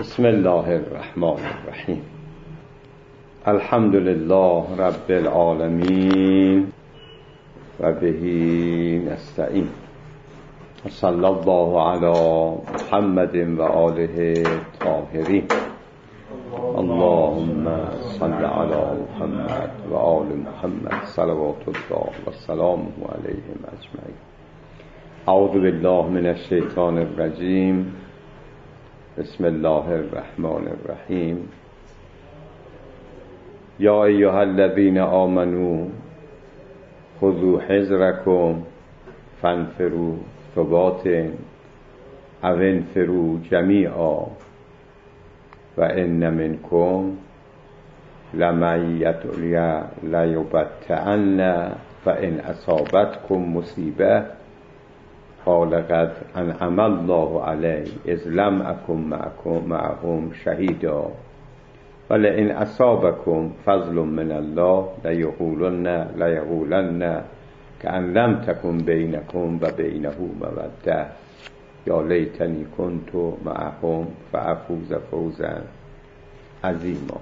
بسم الله الرحمن الرحیم. الحمد لله رب العالمین و بهی نستعین. صلی الله علی محمد و آله الطاهرین. اللهم صل علی محمد و آل محمد صلوات الله و سلامه علیهم اجمعین. اعوذ بالله من الشیطان الرجیم. بسم الله الرحمن الرحیم. یا ایها الذین آمنوا خذوا حذرکم فانفروا ثبات او انفروا جمیعا و ان منکم لمن لیبطئن فان اصابتکم مصیبه قال قد انعم الله علی اذ لم اکن معهم شهیدا ولئن اصابکم فضل من الله لیقولن کأن لم تکن بینکم و بینه موده یا لیتنی کنت معهم فافوز فوزا عظیما.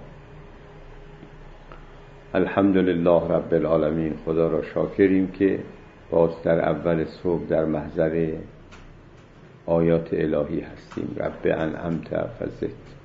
الحمدلله رب العالمین. خدا را شاکریم که باز در اول صبح در محضر آیات الهی هستیم. رب انعمت فزد.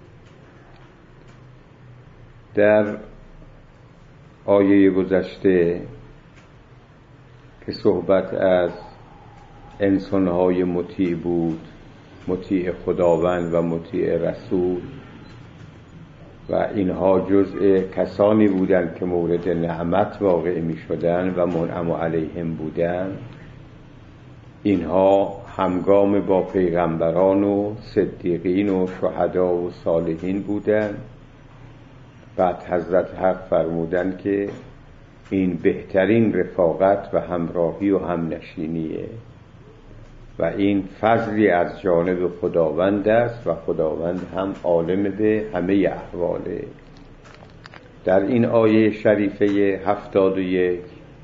در آیه گذشته که صحبت از انسانهای مطیع بود، مطیع خداوند و مطیع رسول، و اینها جزء کسانی بودند که مورد نعمت واقع می شدند و منعم علیهم بودند. اینها همگام با پیغمبران و صدیقین و شهدا و صالحین بودند. بعد حضرت حق فرمودند که این بهترین رفاقت و همراهی و همنشینیه و این فضلی از جانب خداوند است و خداوند هم عالم به همه احواله. در این آیه شریفه 71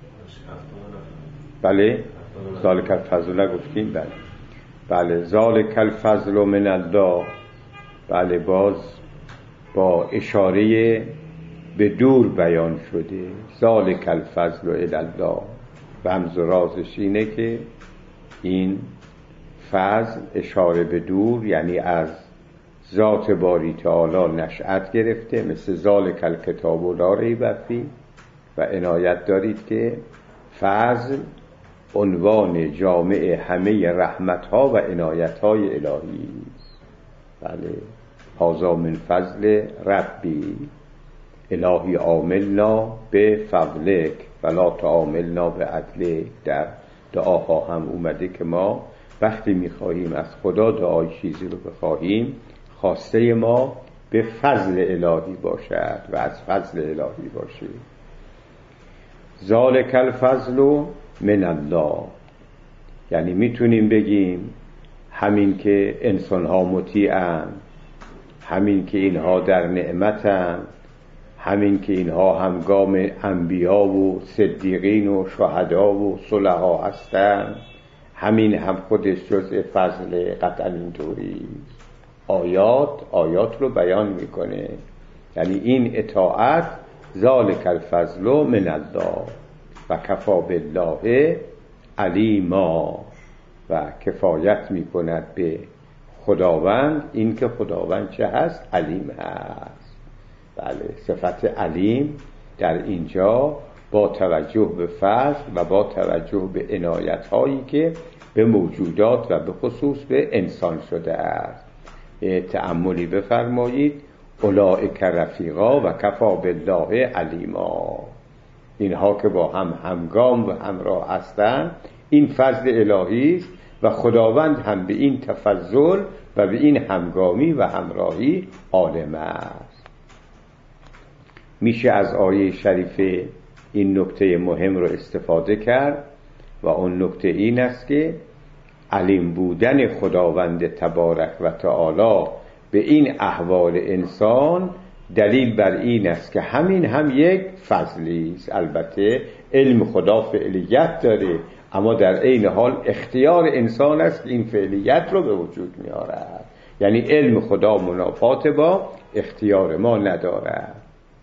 بله ذالک الفضل گفتیم. بله ذالک الفضل من الله. بله باز با اشاره به دور بیان شده. ذالک الفضل الی الله. رمز و رازش اینه که این فضل اشاره به دور، یعنی از ذات باری تعالی نشأت گرفته، مثل ذالک الکتاب لا ریب فیه. و عنایت دارید که فضل عنوان جامع همه رحمت‌ها و عنایت‌های الهی است. بله هذا من فضل ربی الهی عاملنا به فضلک ولا تعاملنا به عدلک. در دعاها هم اومده که ما وقتی میخواهیم از خدا دعای چیزی رو بخواهیم، خواسته ما به فضل الهی باشد و از فضل الهی باشه. ذالک الفضل من الله. یعنی میتونیم بگیم همین که انسانها مطیعن، همین که اینها در نعمتن، همین که اینها همگام انبیا و صدیقین و شهدا و صلحا هستن، همین هم خودش جزء فضل. قطعا اینطوری آیات رو بیان میکنه. یعنی این اطاعت ذالک الفضل من الله و کفا بالله علیما. و کفایت میکند به خداوند این که خداوند چه هست؟ علیم هست. بله صفت علیم در اینجا با توجه به فضل و با توجه به عنایت هایی که به موجودات و به خصوص به انسان شده است. تأملی بفرمایید. اولئک رفیقا و کفا بالله علیما. اینها که با هم همگام و همراه هستند، این فضل الهی است و خداوند هم به این تفضل و به این همگامی و همراهی عالم است. میشه از آیه شریفه این نکته مهم رو استفاده کرد و اون نکته این است که علیم بودن خداوند تبارک و تعالی به این احوال انسان دلیل بر این است که همین هم یک فضلی است. البته علم خدا فعلیت داره، اما در عین حال اختیار انسان است که این فعلیت رو به وجود میارد. یعنی علم خدا منافات با اختیار ما ندارد.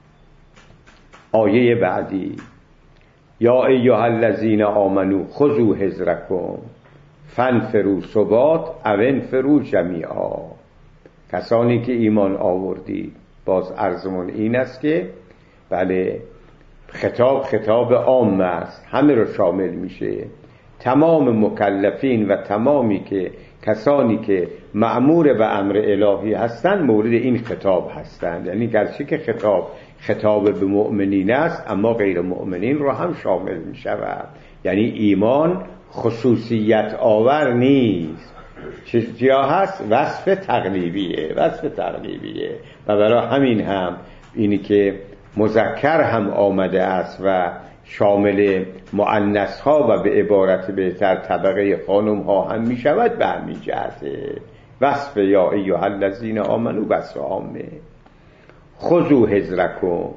آیه بعدی: یا ایها الذین آمنو خذوا حذرکم فانفروا ثبات او انفروا جمیعا. کسانی که ایمان آوردید، باز عرضمون این است که بله خطاب عام است، همه رو شامل میشه. تمام مکلفین و تمامی که کسانی که مأمور به امر الهی هستند مورد این خطاب هستند. یعنی گرچه که خطاب به مؤمنین است، اما غیر مؤمنین رو هم شامل می شود. یعنی ایمان خصوصیت آور نیست، چیزیا هست وصف تقلیبیه و برای همین هم اینی که مذکر هم آمده است و شامل مؤنث ها و به عبارت بهتر طبقه خانم ها هم می شود. به همین جهته وصف یا ایها الذین آمنو وصف عامه. خذوا حذرکم،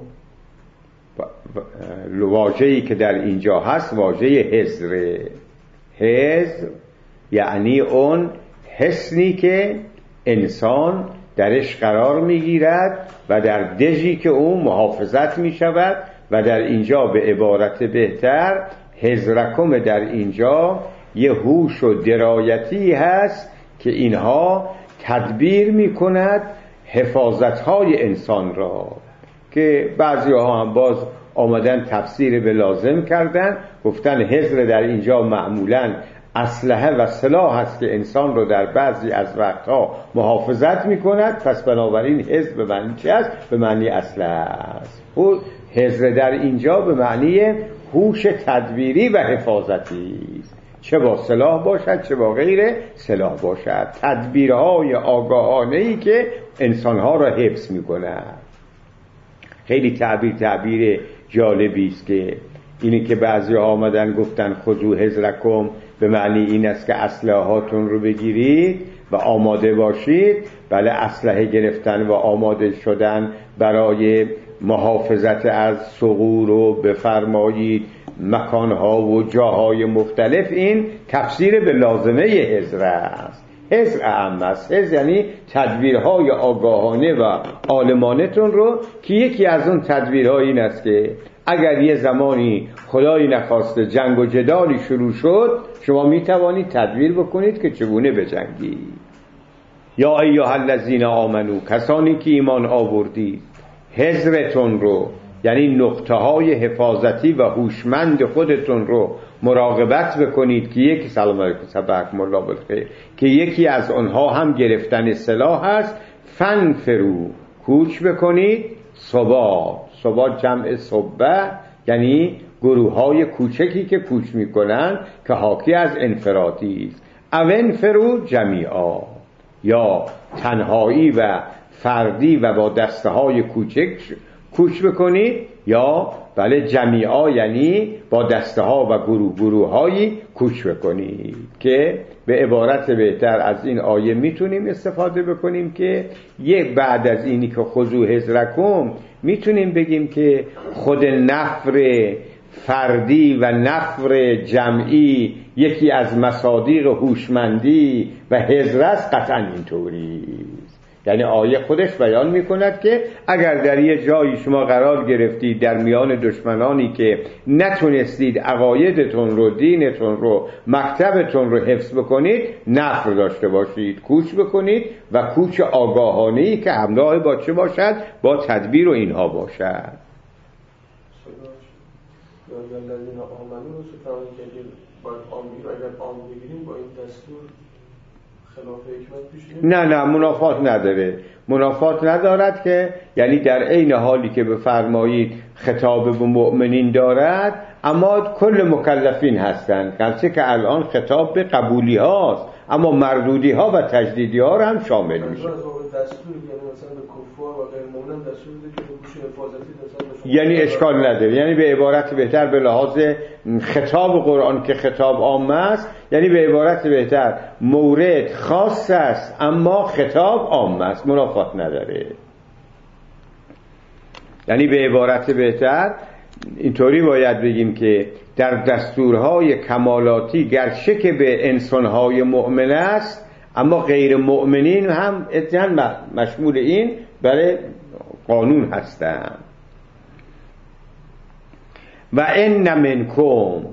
واژه‌ای که در اینجا هست واژه حذر. حذر یعنی اون حصنی که انسان درش قرار میگیرد و در دژی که اون محافظت میشود. و در اینجا به عبارت بهتر حذرکم در اینجا یه هوش و درایتی هست که اینها تدبیر میکند حفاظتهای انسان را، که بعضی ها هم باز آمدن تفسیر به لازم کردن، گفتن حذر در اینجا معمولاً اسلحه و سلاح هست که انسان رو در بعضی از وقتها محافظت میکند. پس بنابراین حذر به معنی چی است؟ به معنی اسلحه است. حذر در اینجا به معنی هوش تدبیری و حفاظتی است، چه با سلاح باشد چه با غیر سلاح باشد. تدبیرهای آگاهانه‌ای که انسانها را حفظ میکند. خیلی تعبیر جالبی است که اینی که بعضی آمدن گفتن خذوا حذرکم به معنی این است که اسلحه هاتون رو بگیرید و آماده باشید. بله، اسلحه گرفتن و آماده شدن برای محافظت از ثغور رو بفرمایید، مکانها و جاهای مختلف. این تفسیر به لازمه حذر است. حذر اعم است. حذر یعنی تدبیرهای آگاهانه و عالمانه‌تون رو، که یکی از اون تدبیرها این است که اگر یه زمانی خدایی نخواسته جنگ و جدالی شروع شد، شما می توانید تدبیر بکنید که چگونه بجنگید. یا ایها الذین آمنو، کسانی که ایمان آوردید، حذرتون رو یعنی نقطه های حفاظتی و هوشمند خودتون رو مراقبت بکنید که یکی سلام علیکم سبحکم الله بالخیر که یکی از آنها هم گرفتن سلاح است. فانفروا، کوچ بکنید. ثبات جمع صبه یعنی گروه های کوچکی که کوچ میکنن که حاکی از انفرادی است. او انفروا جمیعا، یا تنهایی و فردی و با دسته های کوچک کوچ بکنید، یا بله جمیعا یعنی با دسته ها و گروه هایی کوچ بکنید. که به عبارت بهتر از این آیه میتونیم استفاده بکنیم که یک بعد از اینی که خذوا حذرکم میتونیم بگیم که خود نفر فردی و نفر جمعی یکی از مصادیق هوشمندی و حذر است. قطعا اینطوری، یعنی آیه خودش بیان میکند که اگر در یه جایی شما قرار گرفتید در میان دشمنانی که نتونستید عقایدتون رو، دینتون رو، مکتبتون رو حفظ بکنید، نفر داشته باشید، کوچ بکنید و کوچ آگاهانه‌ای که همراه با چه باشد؟ با تدبیر و اینها باشد. نه منافات ندارد که یعنی در عین حالی که بفرمایید خطاب به مؤمنین دارد، اما کل مکلفین هستند. گرچه که الان خطاب به قبولی هاست، اما مردودی ها و تجدیدی ها را هم شامل میشه. یعنی اشکال نداره، یعنی به عبارت بهتر به لحاظ خطاب قرآن که خطاب عام است، یعنی به عبارت بهتر مورد خاص است اما خطاب عام است، منافات نداره. یعنی به عبارت بهتر اینطوری باید بگیم که در دستورهای کمالاتی گرچه که به انسانهای مؤمن است، اما غیر مؤمنین هم اتیان مشمول این برای قانون هستند. و ان منکم،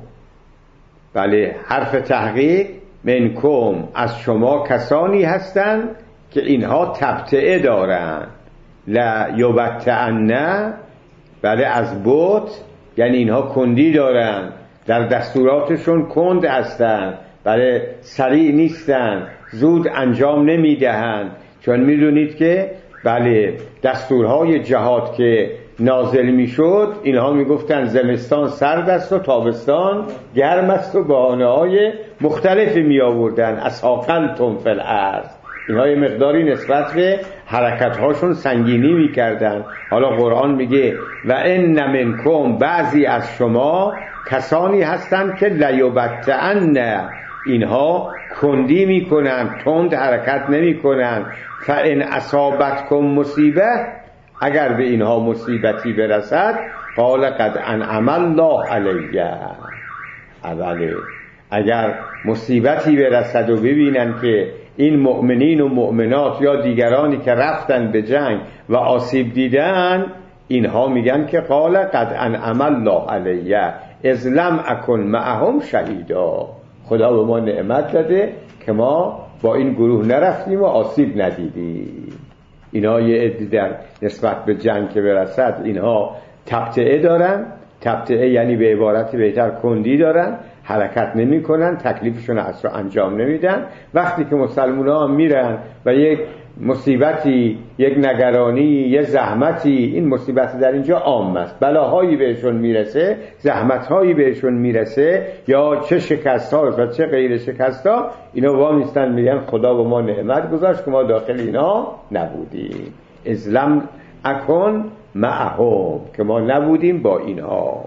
بله حرف تحقیق، منکم از شما کسانی هستند که اینها تبتعه دارند، لا یبتعن، بله از بت، یعنی اینها کندی دارند، در دستوراتشون کند هستند، بله سریع نیستند، زود انجام نمیدهند، چون میدونید که بله دستورهای جهاد که نازل میشد اینها میگفتن زمستان سرد است و تابستان گرم است و بهانه‌های مختلفی می آوردن. اساقلتم فی الارض، اینها یه مقداری نسبت به حرکت‌هاشون سنگینی میکردن. حالا قرآن میگه و ان منکم، بعضی از شما کسانی هستند که لیبتعن، اینها کندی میکنن، تند حرکت نمیکنن. فان اصابتکم مصیبه، اگر به اینها مصیبتی برسد، قال قد انعم الله علیه، اوله اگر مصیبتی برسد و ببینن که این مؤمنین و مؤمنات یا دیگرانی که رفتن به جنگ و آسیب دیدن، اینها میگن که قال قد انعم الله علیه اذ لم اکن معهم شهیدا، خدا به ما نعمت داده که ما با این گروه نرفتیم و آسیب ندیدیم. اینها یه عده در نسبت به جنگ که برسد اینها تبتعه دارن. تبتعه یعنی به عبارت بهتر کندی دارن، حرکت نمی کنن، تکلیفشون اصلا انجام نمیدن. وقتی که مسلمان ها میرن و یک مصیبتی، یک نگرانی، یک زحمتی، این مصیبت در اینجا عام است، بلاهایی بهشون میرسه، زحمتهایی بهشون میرسه، یا چه شکست ها و چه غیر شکست ها، اینا وامیستن میگن خدا به ما نعمت گذاشت که ما داخل اینا نبودیم، اذ لم اکن معهم، که ما نبودیم با اینها.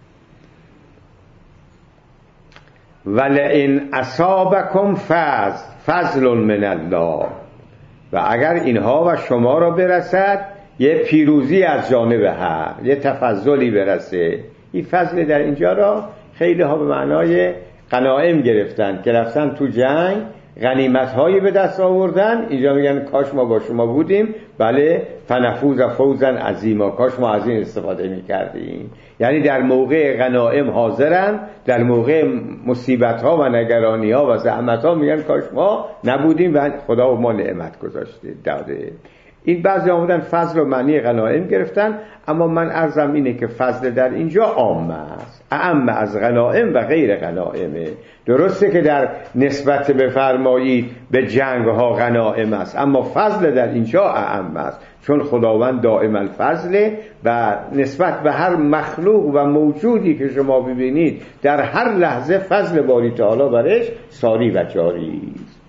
ولئن اصابکم فضل من الله، و اگر اینها و شما را برسد یه پیروزی از جانب حق، یه تفضلی برسه. این فضل در اینجا را خیلی ها به معنای غنایم گرفتن که رفتن تو جنگ غنیمت هایی به دست آوردن، اینجا میگن کاش ما با شما بودیم، بله فنفوز فوزا عظیما، کاش ما از این استفاده میکردیم. یعنی در موقع غنایم حاضرن، در موقع مصیبت ها و نگرانی ها و زحمت ها میگن کاش ما نبودیم و خدا به ما نعمت گذاشته داده. این بعضی آمدن فضل و معنی غنایم گرفتن، اما من عرضم اینه که فضل در اینجا عام است، اعم از غنایم و غیر غنائمه. درسته که در نسبت بفرمایید به جنگ ها غنایم است، اما فضل در اینجا اعم است، چون خداوند دائم الفضل و نسبت به هر مخلوق و موجودی که شما ببینید در هر لحظه فضل باری تعالی برش ساری و جاری است.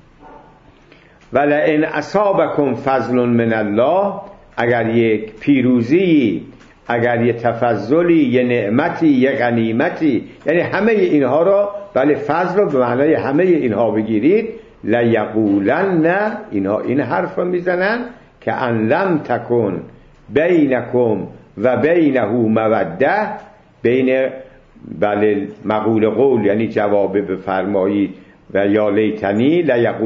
ولئن اصابکم فضل من الله، اگر یک پیروزی، اگر یک تفضلی، یک نعمتی، یک غنیمتی، یعنی همه اینها را، بله فضل رو به معنای همه اینها بگیرید، لیقولن، اینها این حرف رو میزنن که ان لم تکن بینکم و بینه موده، بین بله مقول قول یعنی جواب بفرمایید و یا لیتنی،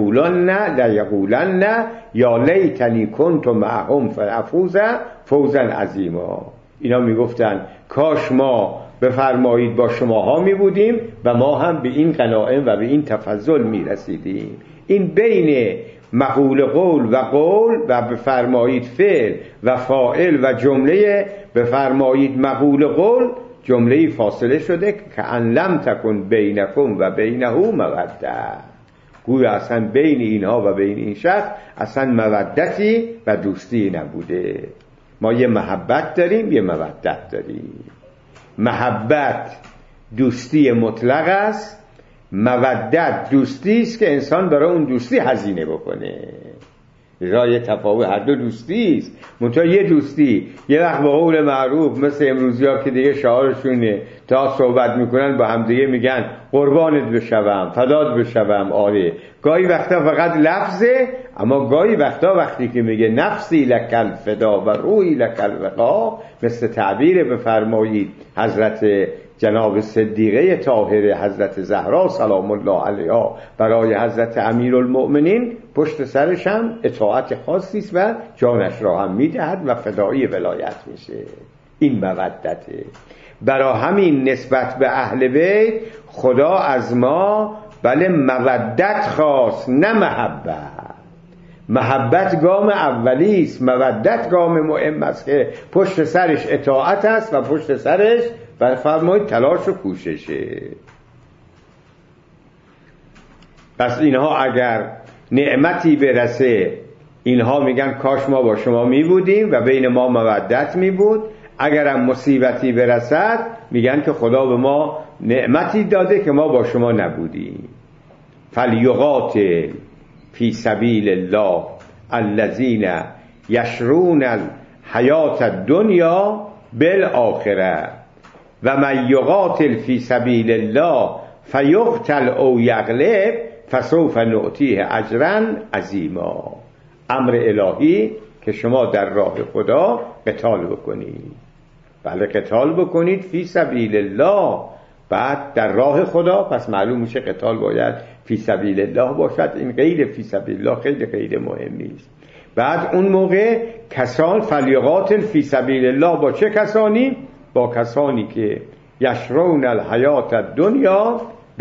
لیقولن یا لیتنی کنت معهم فافوز فوزا عظیما. اینا میگفتن کاش ما بفرمایید با شماها می بودیم و ما هم به این غنایم و به این تفضل می رسیدیم. این بین مقول قول و قول و بفرمایید فعل و فاعل و جمله بفرمایید مقول قول، جمله فاصله شده که ان لم تکن بینکم و بینه موده، گویا اصلا بین اینها و بین این شخص اصلا مودتی و دوستی نبوده. ما یه محبت داریم، یه مودت داریم. محبت دوستی مطلق است، مودت دوستی است که انسان برای اون دوستی هزینه بکنه. رای تفاوت، هر دو دوستی است، منتها یه دوستی یه وقت با قول معروف مثل امروزی ها که دیگه شعارشونه تا صحبت میکنن با هم دیگه میگن قربانت بشوم، فدات بشوم. آره گاهی وقتا فقط لفظه، اما گاهی وقتا وقتی که میگه نفسی لکل فدا و روحی لکل وقا، مثل تعبیر بفرمایید حضرت جناب صدیقه طاهره حضرت زهرا سلام الله علیها برای حضرت امیرالمؤمنین، پشت سرش هم اطاعت خاصی است و جانش را هم میدهد و فدایی ولایت میشه. این مودته. برای همین نسبت به اهل بیت خدا از ما بله مودت خواست، نه محبت. محبت گام اولی است، مودت گام مهم است که پشت سرش اطاعت است و پشت سرش فرمایید تلاش و کوششه. پس اینها اگر نعمتی برسه اینها میگن کاش ما با شما می بودیم و بین ما مودت می بود. اگرم مصیبتی برسد میگن که خدا به ما نعمتی داده که ما با شما نبودیم. فلیقاتل فی سبیل الله الذین یشرون الحیات الدنیا بالآخره و من یقاتل فی سبیل الله فیقتل او یغلب فسوف نؤتیه اجرا عظیما. امر الهی که شما در راه خدا قتال بکنید. بله قتال بکنید فی سبیل الله، بعد در راه خدا، پس معلوم میشه قتال باید فی سبیل الله باشد. این غیر فی سبیل الله خیلی خیلی مهمی است. بعد اون موقع کسان فلیقاتل فی سبیل الله با چه کسانی؟ با کسانی که یشرون الحیات الدنیا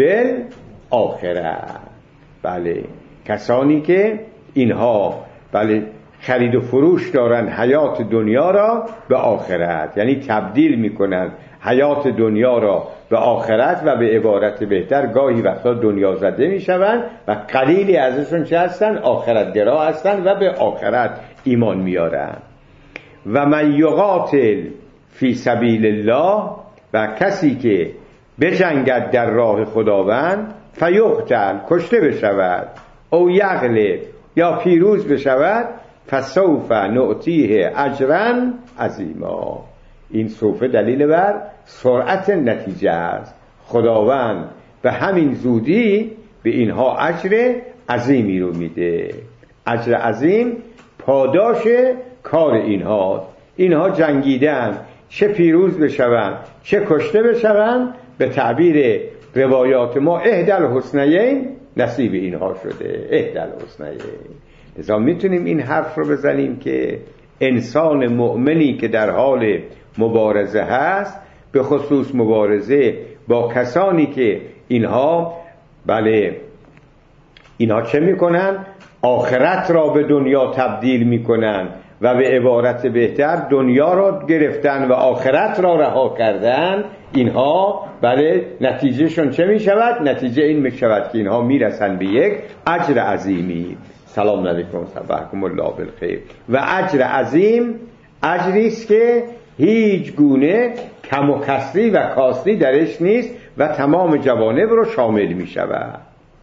بالآخره. بله کسانی که اینها بله خرید و فروش دارن حیات دنیا را به آخرت، یعنی تبدیل میکنن حیات دنیا را به آخرت و به عبارت بهتر گاهی وقتا دنیا زده میشوند و قلیلی ازشون چه هستن؟ آخرت گرا هستن و به آخرت ایمان میارن. و من یقاتل فی سبیل الله، و کسی که بجنگد در راه خداوند فیقتل کشته بشود او یغلب یا پیروز بشود فسوف نؤتیه اجرا عظیما. این سوف دلیل بر سرعت نتیجه است. خداوند به همین زودی به اینها اجر عظیمی رو میده. اجر عظیم پاداش کار اینها جنگیدن، چه پیروز بشوند چه کشته بشوند، به تعبیر روایات ما احدی الحسنیین نصیب اینها شده. احدی الحسنیین. لذا میتونیم این حرف رو بزنیم که انسان مؤمنی که در حال مبارزه هست، به خصوص مبارزه با کسانی که اینها بله اینها چه میکنن؟ آخرت را به دنیا تبدیل میکنن و به عبارت بهتر دنیا را گرفتن و آخرت را رها کردن. اینها بله نتیجهشون چه میشود؟ نتیجه این میشود که اینها میرسن به یک اجر عظیمی. سلام علیکم صبحکم الله بالخیر. و اجر عظیم اجری است که هیچ گونه کم و کسری و کاسری درش نیست و تمام جوانب رو شامل می شود.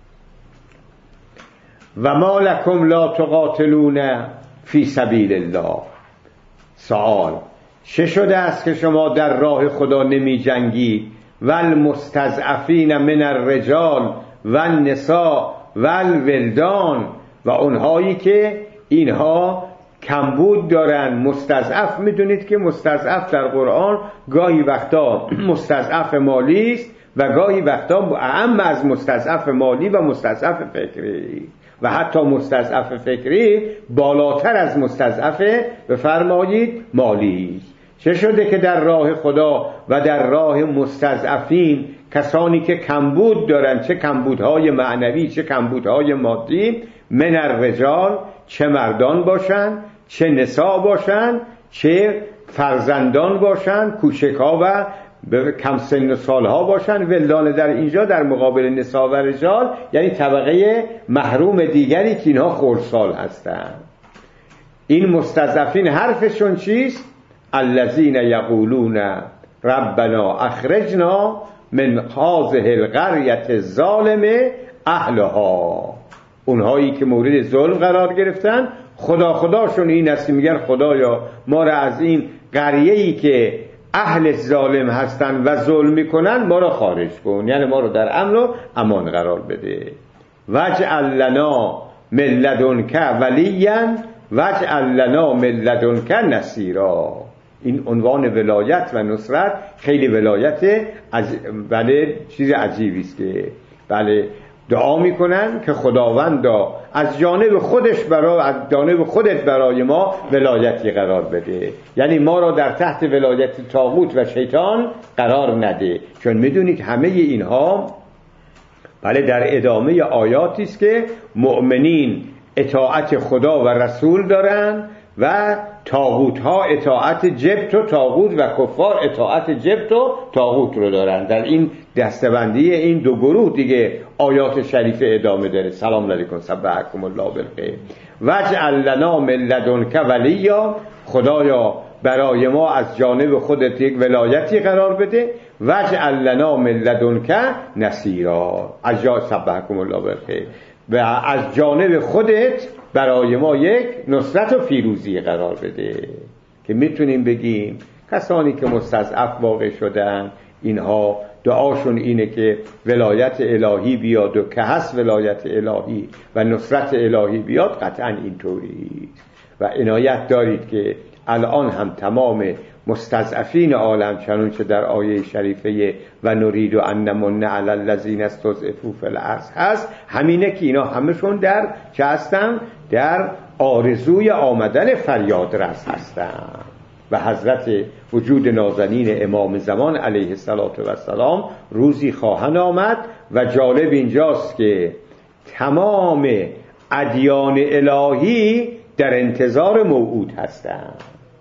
و ما لکم لا تقاتلون فی سبیل الله. سوال: چه شده است که شما در راه خدا نمی جنگید؟ والمستضعفین من الرجال والنساء والولدان، و اونهایی که اینها کمبود دارن. مستضعف میدونید که مستضعف در قرآن گاهی وقتا مستضعف مالی است و گاهی وقتا اهم از مستضعف مالی و مستضعف فکری، و حتی مستضعف فکری بالاتر از مستضعف بفرمایید مالی. چه شده که در راه خدا و در راه مستضعفین، کسانی که کمبود دارن، چه کمبودهای معنوی چه کمبودهای مادی، من الرجال، چه مردان باشن چه نساء باشن چه فرزندان باشن، کوچک‌ها و کم سن و سالها باشن. ولدان در اینجا در مقابل نساء و رجال یعنی طبقه محروم دیگری که اینها خردسال هستند. این مستضعفین حرفشون چیست؟ الذین یقولون ربنا اخرجنا من هذه القرية الظالم اهلها. اونهایی که مورد ظلم قرار گرفتن خداشون این است، میگن خدایا ما را از این قریه‌ای که اهل ظالم هستن و ظلم میکنن ما را خارج کن، یعنی ما را در امن و امان قرار بده. واجعل لنا من لدنک ولیا واجعل لنا من لدنک نصیرا. این عنوان ولایت و نصرت خیلی ولایت بله چیز عجیبی است که بله دعا میکنن که خداوندا از جانب خودت برای ما ولایتی قرار بده، یعنی ما را در تحت ولایت طاغوت و شیطان قرار نده. چون میدونید همه اینها بله در ادامه آیاتی است که مؤمنین اطاعت خدا و رسول دارن و طاغوت ها اطاعت جبت و طاغوت و کفار اطاعت جبت و طاغوت رو دارن. در این دستبندی این دو گروه دیگه آیات شریفه ادامه داره. سلام علیکم سبحکم الله بالخیر. واجعل لنا من لدنک ولیا، خدایا برای ما از جانب خودت یک ولایتی قرار بده. واجعل لنا من لدنک نصیرا، از جانب سبحکم الله بالخیر، و از جانب خودت برای ما یک نصرت و پیروزی قرار بده. که میتونیم بگیم کسانی که مستضعف واقع شدن اینها دعاشون اینه که ولایت الهی بیاد و که هست ولایت الهی و نصرت الهی بیاد. قطعا اینطوری و عنایت دارید که الان هم تمام مستضعفین عالم چنانچه در آیه شریفه و نرید و ان نمن علی الذین استضعفوا فی الارض هست، همینه که اینا همشون در چه هستن؟ در آرزوی آمدن فریاد رس هستن. و حضرت وجود نازنین امام زمان علیه السلام روزی خواهند آمد و جالب اینجاست که تمام ادیان الهی در انتظار موعود هستند.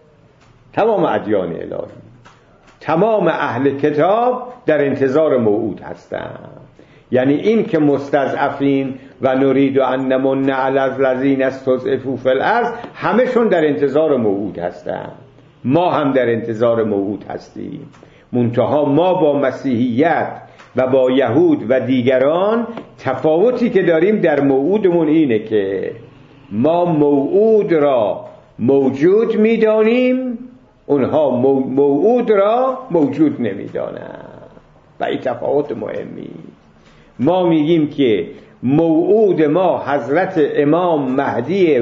تمام ادیان الهی، تمام اهل کتاب در انتظار موعود هستند. یعنی این که مستضعفین و نرید ان نمن علی الذین استضعفوا فی الارض همشون در انتظار موعود هستند. ما هم در انتظار موعود هستیم، منتها ما با مسیحیت و با یهود و دیگران تفاوتی که داریم در موعودمون اینه که ما موعود را موجود میدانیم، اونها موعود را موجود نمیدانند و این تفاوت مهمی. ما میگیم که موعود ما حضرت امام مهدی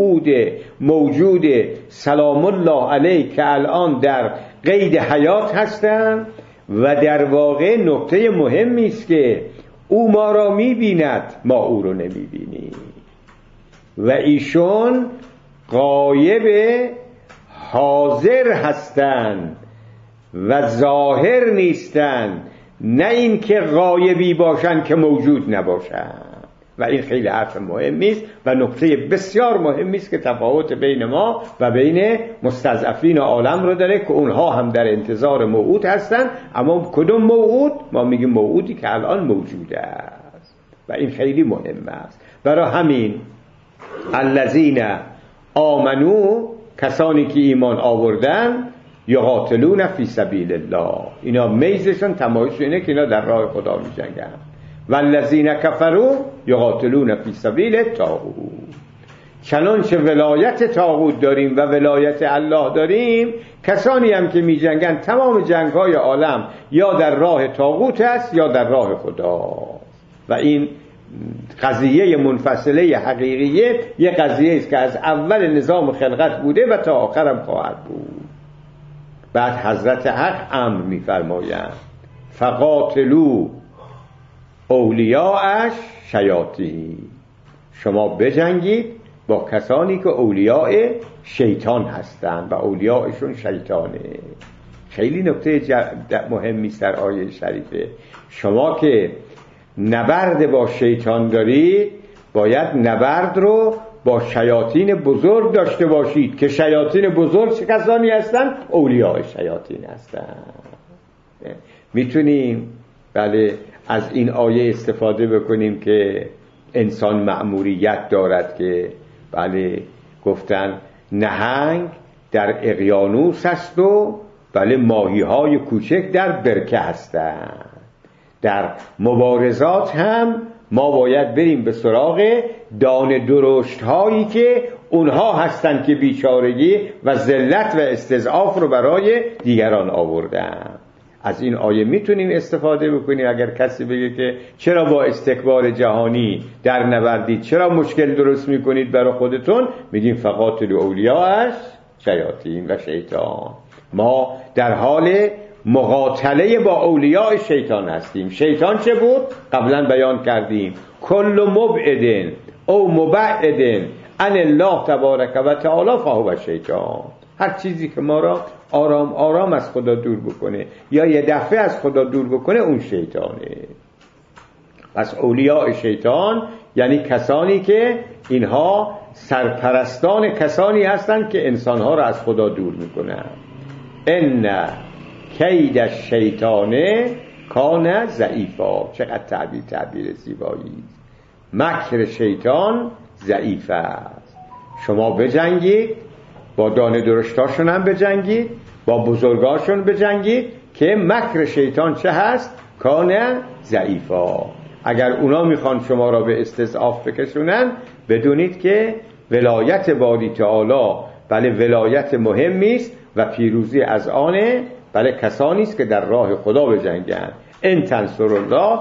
موجود سلام الله علیه که الان در قید حیات هستند و در واقع نکته مهمی است که او ما را میبیند، ما او رو نمیبینیم و ایشون غایب حاضر هستند و ظاهر نیستند، نه این که غایبی باشند که موجود نباشند. و این خیلی حرف مهمی است و نکته بسیار مهمی است که تفاوت بین ما و بین مستضعفین عالم رو داره که اونها هم در انتظار موعود هستند. اما کدوم موعود؟ ما میگیم موعودی که الان موجود است و این خیلی مهم است. برای همین الذین آمنو، کسانی که ایمان آوردن، یقاتلون فی سبیل الله، اینا میزشون تمایش اینه که اینا در راه خدا میجنگن. والذین کفروا یقاتلون فی سبیل الطاغوت، چنانچه ولایت طاغوت داریم و ولایت الله داریم، کسانی هم که میجنگن تمام جنگ‌های عالم یا در راه طاغوت است یا در راه خدا. و این قضیه منفصله حقیقیه، یه قضیه است که از اول نظام خلقت بوده و تا آخرم خواهد بود. بعد حضرت حق امر می‌فرمایند فقاتلوا اولیاءش شیاطین، شما بجنگید با کسانی که اولیاء شیطان هستند و اولیاءشون شیطانه. خیلی نکته مهمی است در آیه شریفه. شما که نبرد با شیطان دارید باید نبرد رو با شیاطین بزرگ داشته باشید که شیاطین بزرگ چه کسانی هستن؟ اولیاء شیاطین هستن. میتونیم بله از این آیه استفاده بکنیم که انسان مأموریت دارد که بله گفتن نهنگ در اقیانوس است و بله ماهی‌های کوچک در برکه هستند. در مبارزات هم ما باید بریم به سراغ دانه درشت هایی که اونها هستن که بیچارگی و ذلت و استضعاف رو برای دیگران آوردن. از این آیه میتونیم استفاده بکنیم. اگر کسی بگه که چرا با استکبار جهانی در نبردید، چرا مشکل درست میکنید برای خودتون، میگیم فقاتلوا اولیاءش شیاطین و شیطان. ما در حال مقاتله با اولیاء شیطان هستیم. شیطان چه بود؟ قبلا بیان کردیم. کل مبعد او مبعد عن الله تبارک و تعالی فهو شیطان. هر چیزی که ما را آرام آرام از خدا دور بکنه یا یه دفعه از خدا دور بکنه اون شیطانه. پس اولیاء شیطان یعنی کسانی که اینها سرپرستان کسانی هستند که انسانها را از خدا دور میکنن. ان کید الشیطان کان ضعیفا. چقدر تعبیر زیبایی. مکر شیطان ضعیف است. شما بجنگید، با دانه درشتاشون هم بجنگید، با بزرگاشون بجنگید که مکر شیطان چه هست؟ کان ضعیفا. اگر اونا میخوان شما را به استضعاف بکشونن، بدونید که ولایت باری تعالی بله ولایت مهمی است و پیروزی از آنه بله کسانی است که در راه خدا بجنگن. ان تنصر الله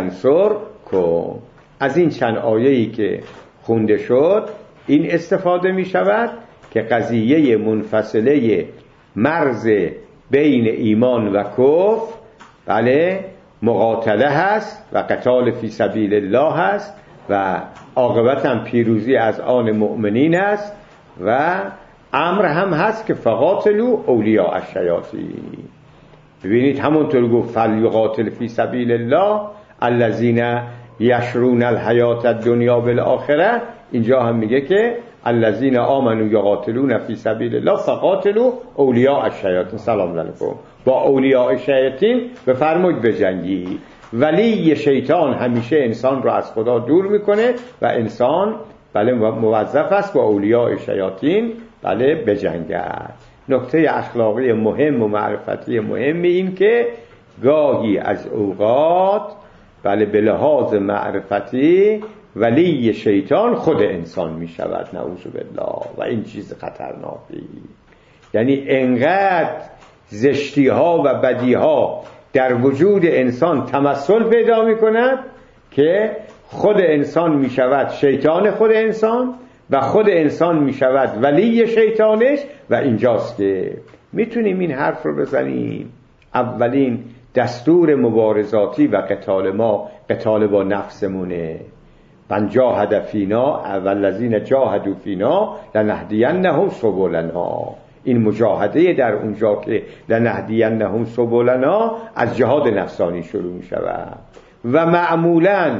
ینصرکم. از این چند آیه‌ای که خونده شد این استفاده می شود که قضیه منفصله مرز بین ایمان و کفر بله مقاتله هست و قتال فی سبیل الله هست و عاقبت هم پیروزی از آن مؤمنین است و امر هم هست که فقاتلوا اولیاء الشیاطین. ببینید همونطور گفت فلیقاتل فی سبیل الله الذین یشرون الحیات الدنیا بالآخره، اینجا هم میگه که الذین آمنوا یقاتلون فی سبیل الله فقاتلوا اولیاء الشیاطین. سلام علیکم. با اولیاء شیاطین بفرمایید بجنگید. ولی شیطان همیشه انسان رو از خدا دور میکنه و انسان بله موظف است با اولیاء شیاطین بله بجنگد. نکته اخلاقی مهم و معرفتی مهم این که گاهی از اوقات بله به لحاظ معرفتی ولی شیطان خود انسان می شود، نعوذ بالله، و این چیز خطرناکی. یعنی انقدر زشتی ها و بدی ها در وجود انسان تمثل پیدا می کند که خود انسان می شود شیطان خود انسان و خود انسان می شود ولی شیطانش. و اینجاست که میتونیم این حرف رو بزنیم. اولین دستور مبارزاتی و قتال ما قتال با نفسمونه. من جاهد فینا والذین جاهدوا فینا لنهدینهم سبلنا. این مجاهده در اونجا که لنهدینهم سبلنا از جهاد نفسانی شروع می شود و معمولا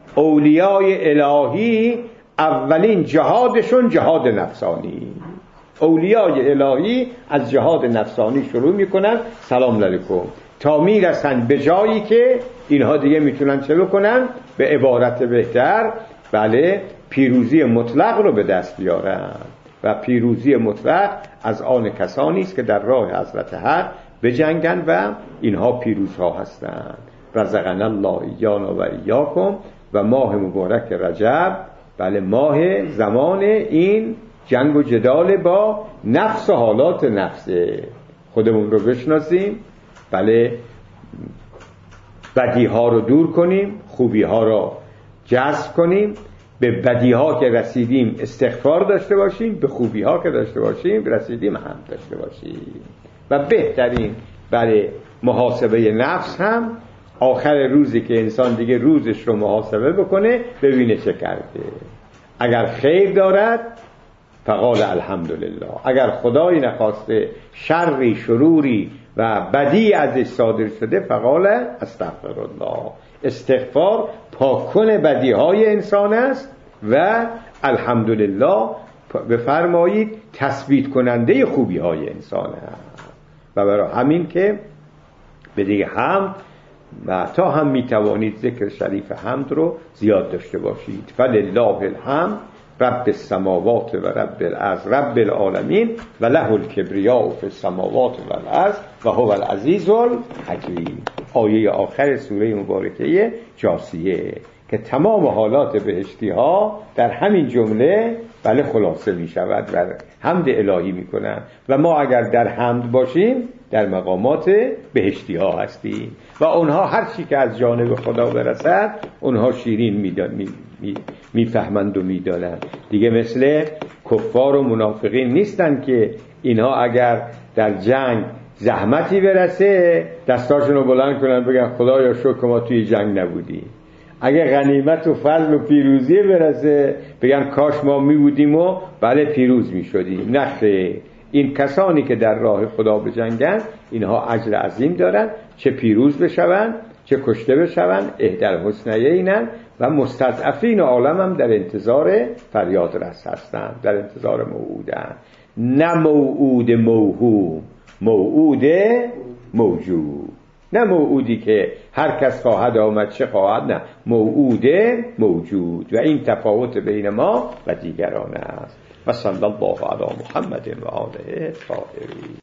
اولیای الهی اولین جهادشون جهاد نفسانی. اولیای الهی از جهاد نفسانی شروع میکنن سلام علیکم تا میرسن به جایی که اینها دیگه میتونن چه بکنن؟ به عبارت بهتر بله پیروزی مطلق رو به دست بیارن و پیروزی مطلق از آن کسانی است که در راه حضرت حق بجنگن و اینها پیروزها هستند. رزقنا الله ایانا و ایاکم. و ماه مبارک رجب بله ماه زمان این جنگ و جدال با نفس و حالات نفسه. خودمون رو بشناسیم بله بدی ها رو دور کنیم، خوبی ها رو جذب کنیم، به بدی ها که رسیدیم استغفار داشته باشیم، به خوبی ها که داشته باشیم رسیدیم هم داشته باشیم. و بهترین برای محاسبه نفس هم آخر روزی که انسان دیگه روزش رو محاسبه بکنه ببینه چه کرده. اگر خیر دارد فقال الحمدلله، اگر خدای نخواسته شری شروری و بدی ازش صادر شده فقال استغفرالله. استغفار پاکن بدی های انسان است و الحمدلله بفرمایید تثبیت کننده خوبی های انسان است. و برای همین که به دیگه حمد و تا هم میتوانید ذکر شریف حمد رو زیاد داشته باشید. فلله الحمد رب السماوات و رب الارض رب العالمین و له الکبریاء فی السماوات و الارض و هو العزیز الحکیم. آیه آخر سوره مبارکه جاثیه که تمام حالات بهشتی ها در همین جمله بله خلاصه می شود و حمد الهی می کنن. و ما اگر در حمد باشیم در مقامات بهشتی ها هستیم و اونها هر چی که از جانب خدا برسد اونها شیرین میفهمند و میدانند. دیگه مثل کفار و منافقین نیستن که اینها اگر در جنگ زحمتی برسه دستاشون رو بلند کنن بگن خدایا شکر ما توی جنگ نبودی. اگه غنیمت و فضل و پیروزی برسه بگن کاش ما می بودیم و بله پیروز می شدیم. نخیر، این کسانی که در راه خدا بجنگن اینها اجر عظیم دارن، چه پیروز بشون چه کشته بشون، احدی الحسنیین، و مستضعفین عالم هم در انتظار فریاد رس هستن، در انتظار موعودن. نه موعود موهوم، موعود موجود، نه موعودی که هر کس خواهد آمد چه خواهد، نه، موعود موجود. و این تفاوت بین ما و دیگران است. و صلی الله علی محمد و آله الطاهرین.